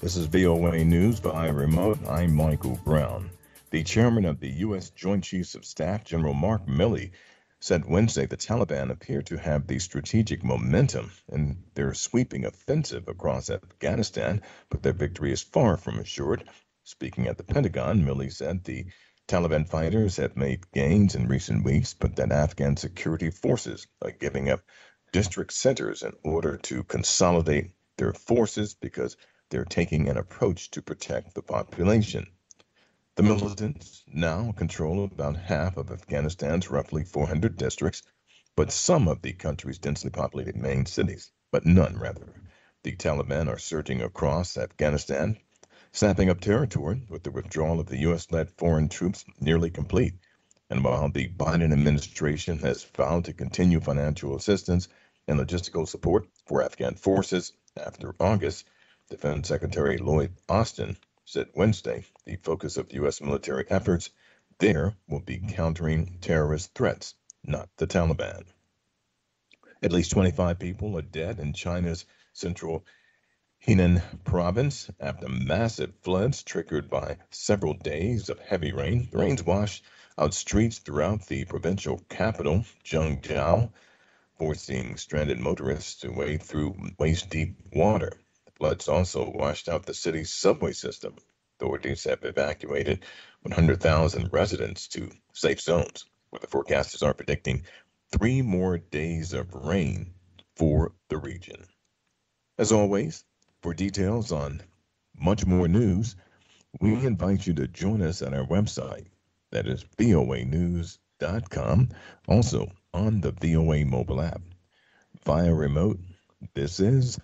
This is VOA News by remote. I'm Michael Brown. The chairman of the U.S. Joint Chiefs of Staff, General Mark Milley, said Wednesday the Taliban appear to have the strategic momentum in their sweeping offensive across Afghanistan, but their victory is far from assured. Speaking at the Pentagon, Milley said the Taliban fighters have made gains in recent weeks, but that Afghan security forces are giving up district centers in order to consolidate their forces because they're taking an approach to protect the population. The militants now control about half of Afghanistan's roughly 400 districts, but some of the country's densely populated main cities, but none, rather. The Taliban are surging across Afghanistan, snapping up territory with the withdrawal of the U.S. led foreign troops nearly complete. And while the Biden administration has vowed to continue financial assistance and logistical support for Afghan forces after August, Defense Secretary Lloyd Austin said Wednesday the focus of U.S. military efforts there will be countering terrorist threats, not the Taliban. At least 25 people are dead in China's central Henan province after massive floods triggered by several days of heavy rain. The rains washed out streets throughout the provincial capital, Zhengzhou, forcing stranded motorists to wade through waist-deep water. The floods also washed out the city's subway system. Authorities have evacuated 100,000 residents to safe zones, where the forecasters are predicting 3 more days of rain for the region. As always, for details on much more news, we invite you to join us at our website. That is voanews.com. Also on the VOA mobile app. Via remote, this is